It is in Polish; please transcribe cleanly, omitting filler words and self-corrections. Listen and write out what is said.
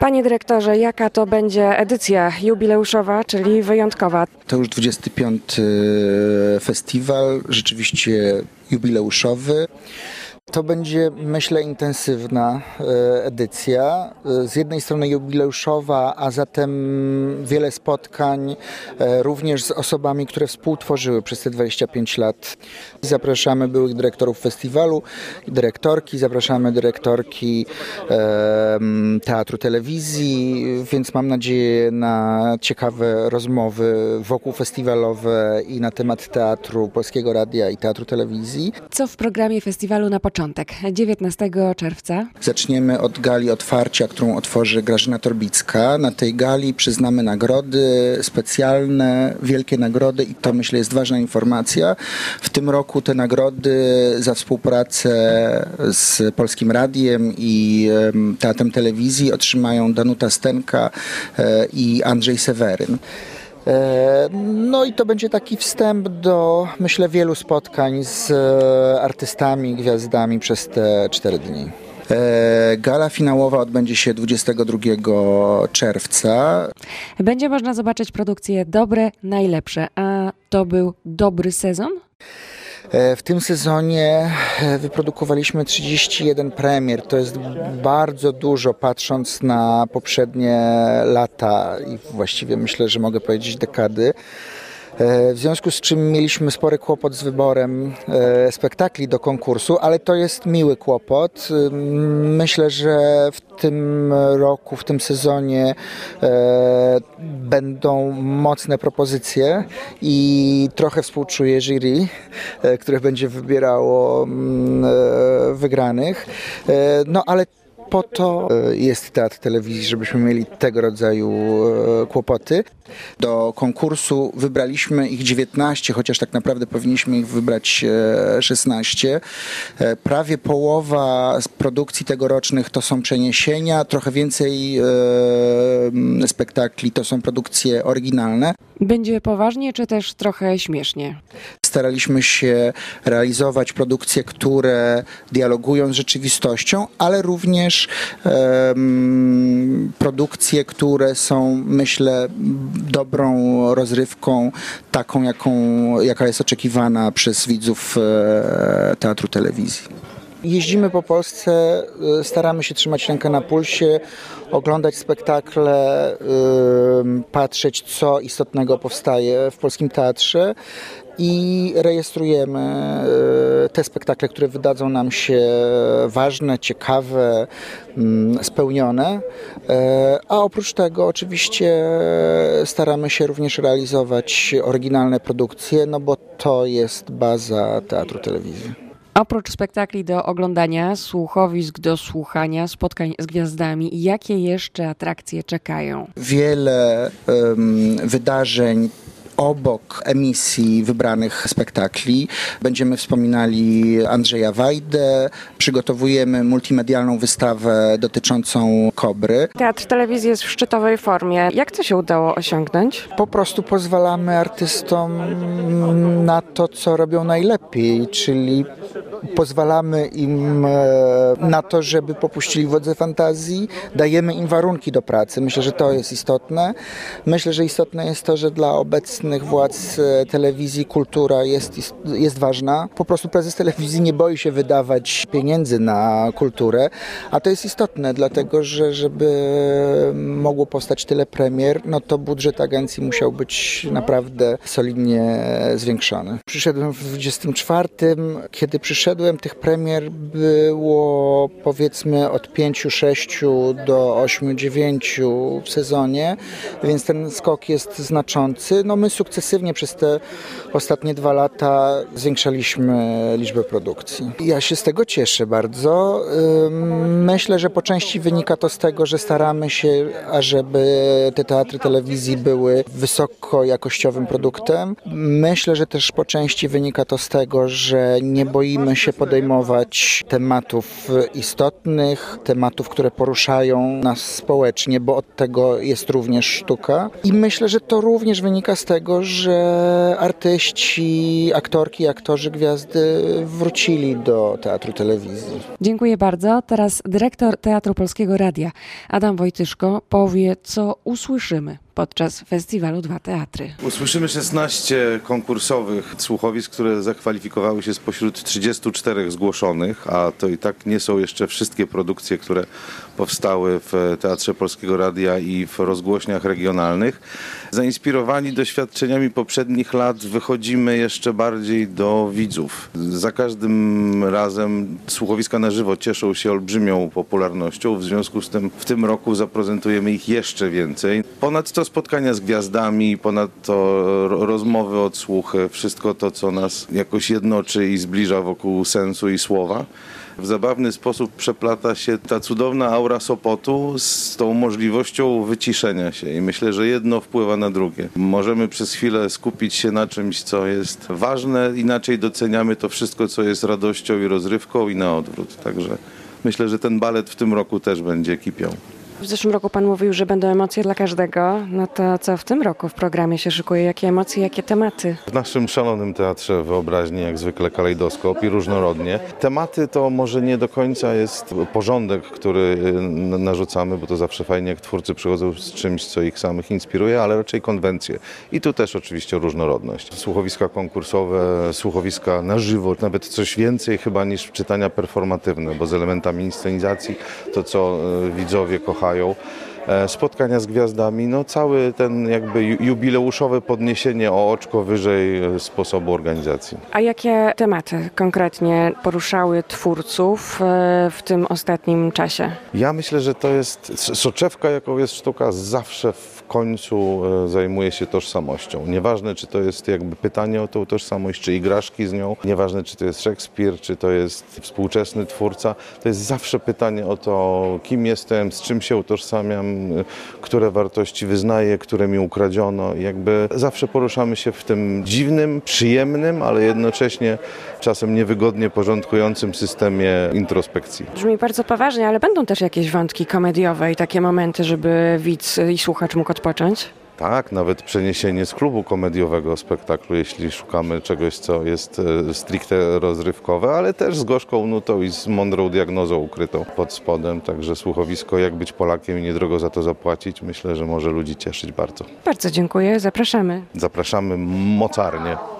Panie dyrektorze, jaka to będzie edycja jubileuszowa, czyli wyjątkowa? To już 25. festiwal, rzeczywiście jubileuszowy. To będzie, myślę, intensywna edycja. Z jednej strony jubileuszowa, a zatem wiele spotkań również z osobami, które współtworzyły przez te 25 lat. Zapraszamy byłych dyrektorów festiwalu, dyrektorki, zapraszamy dyrektorki teatru, telewizji, więc mam nadzieję na ciekawe rozmowy wokół festiwalowe i na temat teatru, Polskiego Radia i teatru, telewizji. Co w programie festiwalu na początek? 19 czerwca. Zaczniemy od gali otwarcia, którą otworzy Grażyna Torbicka. Na tej gali przyznamy nagrody specjalne, wielkie nagrody i to, myślę, jest ważna informacja. W tym roku te nagrody za współpracę z Polskim Radiem i Teatrem Telewizji otrzymają Danuta Stenka i Andrzej Seweryn. No i to będzie taki wstęp do, myślę, wielu spotkań z artystami, gwiazdami przez te 4 dni. Gala finałowa odbędzie się 22 czerwca. Będzie można zobaczyć produkcje dobre, najlepsze. A to był dobry sezon? W tym sezonie wyprodukowaliśmy 31 premier. To jest bardzo dużo, patrząc na poprzednie lata i właściwie myślę, że mogę powiedzieć dekady. W związku z czym mieliśmy spory kłopot z wyborem spektakli do konkursu, ale to jest miły kłopot. Myślę, że w tym roku, w tym sezonie będą mocne propozycje i trochę współczuję jury, które będzie wybierało wygranych. No ale po to jest teatr telewizji, żebyśmy mieli tego rodzaju kłopoty. Do konkursu wybraliśmy ich 19, chociaż tak naprawdę powinniśmy ich wybrać 16. Prawie połowa z produkcji tegorocznych to są przeniesienia, trochę więcej spektakli to są produkcje oryginalne. Będzie poważnie, czy też trochę śmiesznie? Staraliśmy się realizować produkcje, które dialogują z rzeczywistością, ale również produkcje, które są, myślę, dobrą rozrywką, taką, jaka jest oczekiwana przez widzów teatru, telewizji. Jeździmy po Polsce, staramy się trzymać rękę na pulsie, oglądać spektakle, patrzeć, co istotnego powstaje w polskim teatrze i rejestrujemy te spektakle, które wydadzą nam się ważne, ciekawe, spełnione. A oprócz tego oczywiście staramy się również realizować oryginalne produkcje, no bo to jest baza teatru, telewizji. Oprócz spektakli do oglądania, słuchowisk do słuchania, spotkań z gwiazdami, jakie jeszcze atrakcje czekają? Wiele wydarzeń obok emisji wybranych spektakli. Będziemy wspominali Andrzeja Wajdę, przygotowujemy multimedialną wystawę dotyczącą Kobry. Teatr telewizji jest w szczytowej formie. Jak to się udało osiągnąć? Po prostu pozwalamy artystom na to, co robią najlepiej, czyli pozwalamy im na to, żeby popuścili wodze fantazji, dajemy im warunki do pracy. Myślę, że to jest istotne. Myślę, że istotne jest to, że dla obecnych władz telewizji kultura jest ważna. Po prostu prezes telewizji nie boi się wydawać pieniędzy na kulturę, a to jest istotne, dlatego że żeby mogło powstać tyle premier, no to budżet agencji musiał być naprawdę solidnie zwiększony. Przyszedłem w 24. Kiedy przyszedłem, tych premier było powiedzmy od 5-6 do 8-9 w sezonie, więc ten skok jest znaczący. No my sukcesywnie przez te ostatnie 2 lata zwiększaliśmy liczbę produkcji. Ja się z tego cieszę bardzo. Myślę, że po części wynika to z tego, że staramy się, ażeby te teatry telewizji były wysokojakościowym produktem. Myślę, że też po części wynika to z tego, że nie boimy się podejmować tematów istotnych, tematów, które poruszają nas społecznie, bo od tego jest również sztuka. I myślę, że to również wynika z tego, że artyści, aktorki, aktorzy, gwiazdy wrócili do teatru, telewizji. Dziękuję bardzo. Teraz dyrektor Teatru Polskiego Radia Adam Wojtyszko powie, co usłyszymy podczas festiwalu Dwa Teatry. Usłyszymy 16 konkursowych słuchowisk, które zakwalifikowały się spośród 34 zgłoszonych, a to i tak nie są jeszcze wszystkie produkcje, które powstały w Teatrze Polskiego Radia i w rozgłośniach regionalnych. Zainspirowani doświadczeniami poprzednich lat wychodzimy jeszcze bardziej do widzów. Za każdym razem słuchowiska na żywo cieszą się olbrzymią popularnością, w związku z tym w tym roku zaprezentujemy ich jeszcze więcej. Ponadto spotkania z gwiazdami, ponadto rozmowy, odsłuchy, wszystko to, co nas jakoś jednoczy i zbliża wokół sensu i słowa. W zabawny sposób przeplata się ta cudowna aura Sopotu z tą możliwością wyciszenia się i myślę, że jedno wpływa na drugie. Możemy przez chwilę skupić się na czymś, co jest ważne, inaczej doceniamy to wszystko, co jest radością i rozrywką i na odwrót. Także myślę, że ten balet w tym roku też będzie kipiał. W zeszłym roku pan mówił, że będą emocje dla każdego. No to co w tym roku w programie się szykuje? Jakie emocje, jakie tematy? W naszym szalonym teatrze wyobraźni jak zwykle kalejdoskop i różnorodnie. Tematy to może nie do końca jest porządek, który narzucamy, bo to zawsze fajnie, jak twórcy przychodzą z czymś, co ich samych inspiruje, ale raczej konwencje. I tu też oczywiście różnorodność. Słuchowiska konkursowe, słuchowiska na żywo, nawet coś więcej chyba niż czytania performatywne, bo z elementami inscenizacji to, co widzowie kochają, spotkania z gwiazdami, no cały ten jakby jubileuszowe podniesienie o oczko wyżej sposobu organizacji. A jakie tematy konkretnie poruszały twórców w tym ostatnim czasie? Ja myślę, że to jest soczewka, jaką jest sztuka, zawsze w końcu zajmuje się tożsamością. Nieważne, czy to jest jakby pytanie o tą tożsamość, czy igraszki z nią, nieważne, czy to jest Szekspir, czy to jest współczesny twórca, to jest zawsze pytanie o to, kim jestem, z czym się utożsamiam, które wartości wyznaję, które mi ukradziono. Jakby zawsze poruszamy się w tym dziwnym, przyjemnym, ale jednocześnie czasem niewygodnie porządkującym systemie introspekcji. Brzmi bardzo poważnie, ale będą też jakieś wątki komediowe i takie momenty, żeby widz i słuchacz mógł odpocząć? Tak, nawet przeniesienie z klubu komediowego spektaklu, jeśli szukamy czegoś, co jest stricte rozrywkowe, ale też z gorzką nutą i z mądrą diagnozą ukrytą pod spodem. Także słuchowisko Jak być Polakiem i niedrogo za to zapłacić, myślę, że może ludzi cieszyć bardzo. Bardzo dziękuję, zapraszamy. Zapraszamy mocarnie.